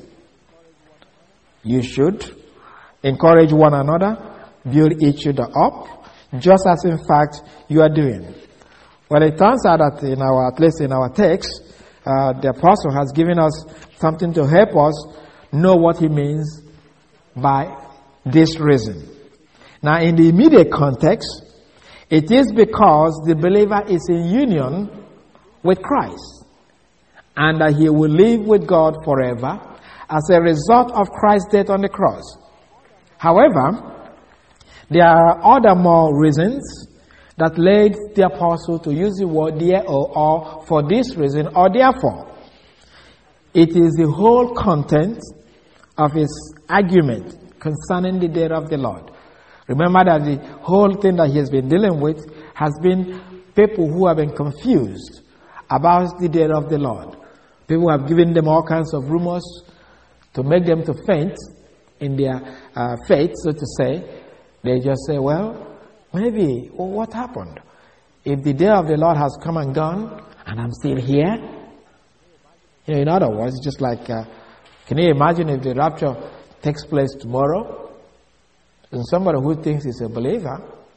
you should encourage one another, build each other up, just as in fact you are doing. Well, it turns out that in our, at least in our text, uh, the apostle has given us something to help us know what he means by this reason. Now, in the immediate context, it is because the believer is in union with Christ and that he will live with God forever as a result of Christ's death on the cross. However, there are other more reasons that led the apostle to use the word therefore, or for this reason, or therefore. It is the whole content of his argument concerning the day of the Lord. Remember that the whole thing that he has been dealing with has been people who have been confused about the day of the Lord. People have given them all kinds of rumors to make them to faint in their uh, faith, so to say. They just say, well, maybe, well, what happened? If the day of the Lord has come and gone, and I'm still here? You know, in other words, it's just like, uh, can you imagine if the rapture takes place tomorrow? And somebody who thinks he's a believer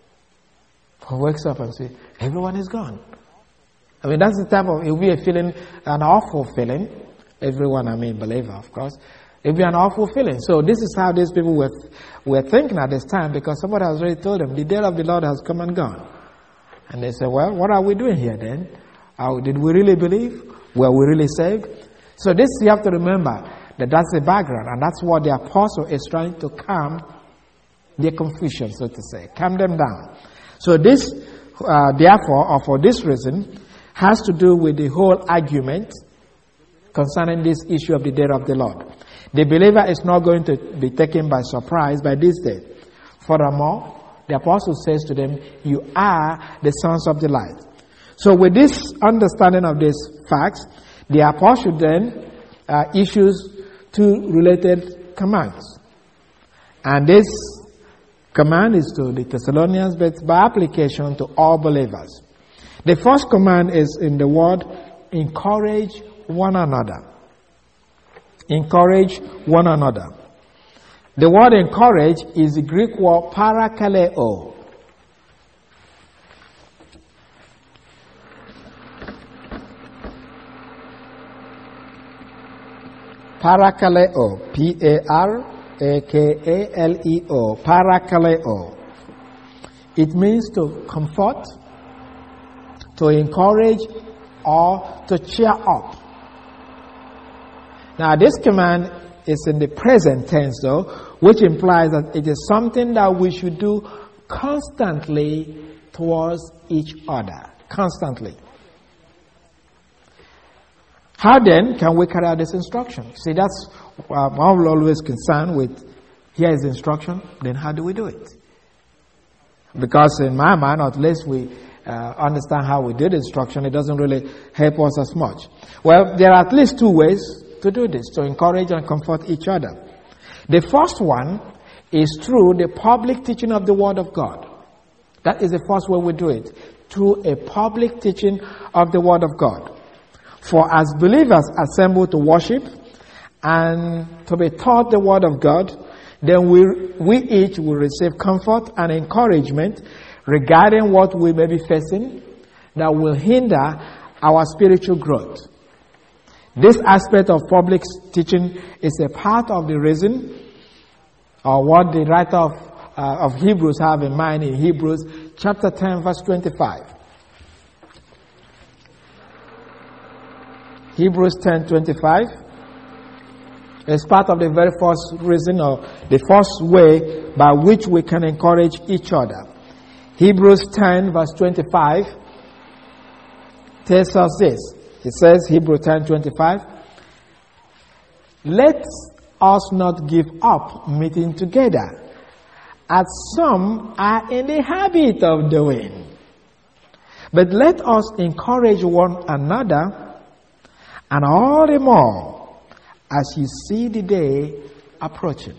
wakes up and says, everyone is gone. I mean, that's the type of, it will be a feeling, an awful feeling. Everyone, I mean, believer, of course. It will be an awful feeling. So this is how these people were, were thinking at this time, because somebody has already told them, the day of the Lord has come and gone. And they say, well, what are we doing here then? How, did we really believe? Were we really saved? So this, you have to remember that that's the background, and that's what the apostle is trying to calm their confusion, so to say, calm them down. So this, uh, therefore, or for this reason, has to do with the whole argument concerning this issue of the day of the Lord. The believer is not going to be taken by surprise by this day. Furthermore, the apostle says to them, you are the sons of the light. So with this understanding of these facts, the apostle then uh, issues two related commands. And this command is to the Thessalonians, but by application to all believers. The first command is in the word, encourage one another. Encourage one another. The word encourage is the Greek word parakaleo. Parakaleo. P A R A K A L E O, parakaleo. It means to comfort, to encourage, or to cheer up. Now, this command is in the present tense, though, which implies that it is something that we should do constantly towards each other. Constantly. How then can we carry out this instruction? See, that's uh, I'm always concerned with. Here is the instruction, then how do we do it? Because in my mind, or at least we uh, understand how we did instruction, it doesn't really help us as much. Well, there are at least two ways to do this, to encourage and comfort each other. The first one is through the public teaching of the Word of God. That is the first way we do it, through a public teaching of the Word of God. For as believers assemble to worship and to be taught the Word of God, then we, we each will receive comfort and encouragement regarding what we may be facing that will hinder our spiritual growth. This aspect of public teaching is a part of the reason, or what the writer of, uh, of Hebrews have in mind in Hebrews chapter ten, verse twenty-five. Hebrews ten, twenty-five. It's part of the very first reason, or the first way by which we can encourage each other. Hebrews ten, verse twenty-five tells us this. It says, Hebrews ten, twenty-five, let us not give up meeting together, as some are in the habit of doing, but let us encourage one another, and all the more as you see the day approaching.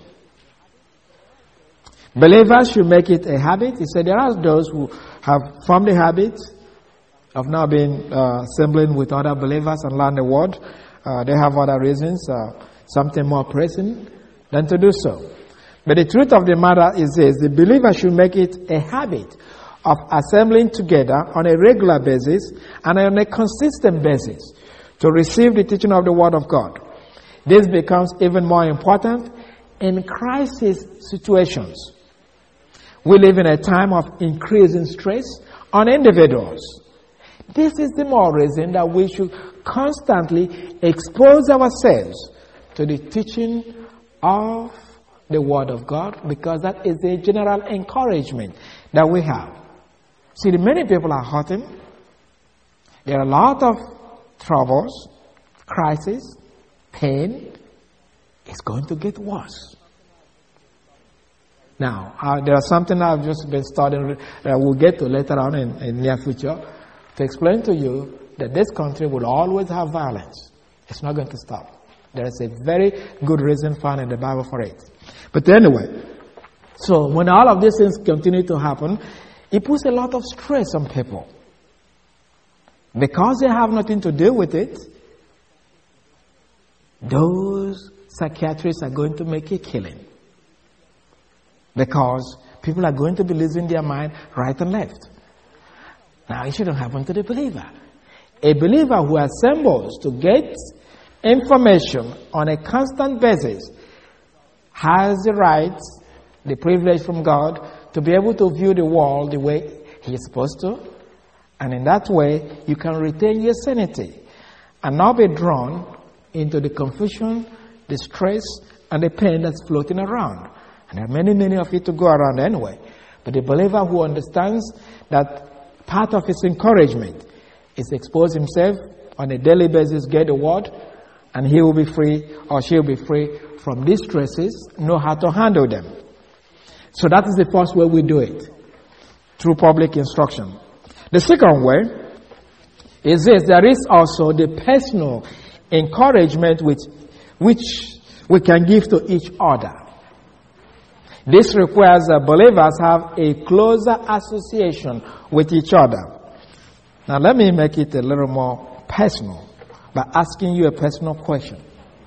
Believers should make it a habit. He said there are those who have formed the habit of now being uh, assembling with other believers and learn the word. Uh, they have other reasons, uh, something more pressing than to do so. But the truth of the matter is this: the believer should make it a habit of assembling together on a regular basis and on a consistent basis to receive the teaching of the Word of God. This becomes even more important in crisis situations. We live in a time of increasing stress on individuals. This is the more reason that we should constantly expose ourselves to the teaching of the Word of God, because that is a general encouragement that we have. See, many people are hurting. There are a lot of troubles, crisis, pain. It's going to get worse. Now, uh, there is something I've just been studying that we'll get to later on in, in the near future to explain to you that this country will always have violence. It's not going to stop. There is a very good reason found in the Bible for it. But anyway, so when all of these things continue to happen, it puts a lot of stress on people. Because they have nothing to do with it, those psychiatrists are going to make a killing. Because people are going to be losing their mind right and left. Now, it shouldn't happen to the believer. A believer who assembles to get information on a constant basis has the right, the privilege from God, to be able to view the world the way he is supposed to. And in that way, you can retain your sanity and not be drawn into the confusion, the stress, and the pain that's floating around. And there are many, many of it to go around anyway. But the believer who understands that part of his encouragement is to expose himself on a daily basis, get the word, and he will be free, or she will be free from these stresses, know how to handle them. So that is the first way we do it, through public instruction. The second way is this: there is also the personal encouragement which, which we can give to each other. This requires that believers have a closer association with each other. Now let me make it a little more personal by asking you a personal question.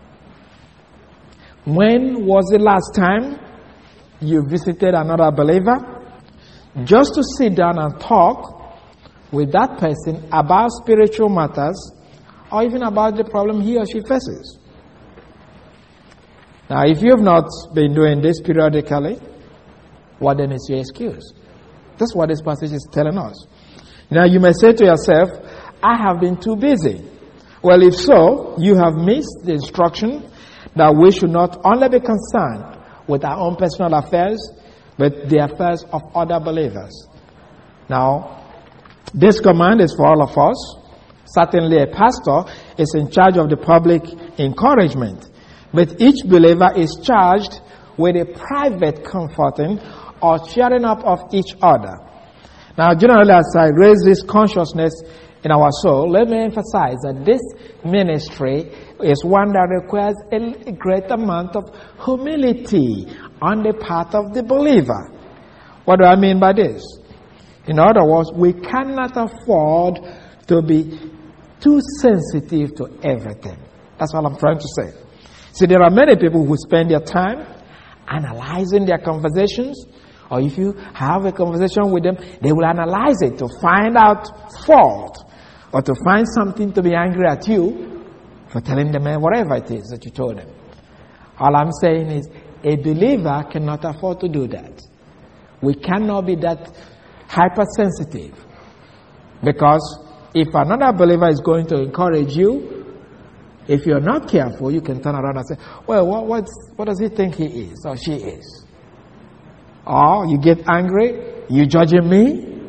When was the last time you visited another believer just to sit down and talk with that person about spiritual matters, or even about the problem he or she faces? Now, if you have not been doing this periodically, what then is your excuse? That's what this passage is telling us. Now, you may say to yourself, I have been too busy. Well, if so, you have missed the instruction that we should not only be concerned with our own personal affairs, but the affairs of other believers. Now, this command is for all of us. Certainly, a pastor is in charge of the public encouragement, but each believer is charged with a private comforting or cheering up of each other. Now, generally, as I raise this consciousness in our soul, let me emphasize that this ministry is one that requires a great amount of humility on the part of the believer. What do I mean by this? In other words, we cannot afford to be too sensitive to everything. That's what I'm trying to say. See, there are many people who spend their time analyzing their conversations, or if you have a conversation with them, they will analyze it to find out fault, or to find something to be angry at you for telling them whatever it is that you told them. All I'm saying is, a believer cannot afford to do that. We cannot be that hypersensitive, because if another believer is going to encourage you, if you're not careful, you can turn around and say, well, what, what's, what does he think he is or she is? Or you get angry, you judging me?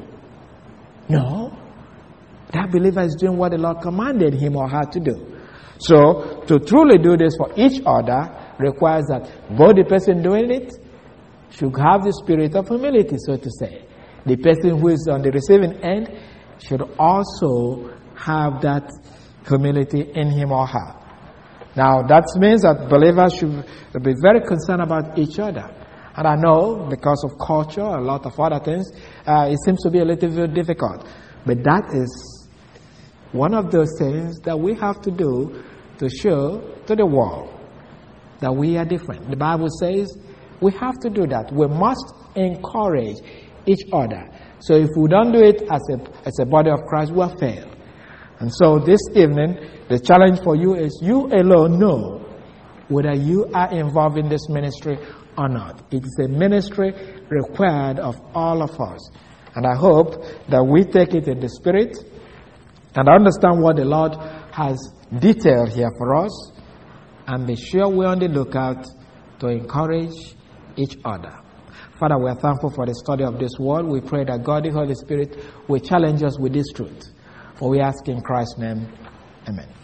No. That believer is doing what the Lord commanded him or her to do. So, to truly do this for each other requires that both the person doing it should have the spirit of humility, so to say. The person who is on the receiving end should also have that humility in him or her. Now, that means that believers should be very concerned about each other. And I know, because of culture, a lot of other things, uh, it seems to be a little bit difficult. But that is one of those things that we have to do to show to the world that we are different. The Bible says we have to do that. We must encourage each other. So if we don't do it as a, as a body of Christ, we'll fail. And so this evening, the challenge for you is you alone know whether you are involved in this ministry or not. It is a ministry required of all of us. And I hope that we take it in the spirit and understand what the Lord has detailed here for us, and be sure we're on the lookout to encourage each other. Father, we are thankful for the study of this word. We pray that God, the Holy Spirit, will challenge us with this truth. For we ask in Christ's name, amen.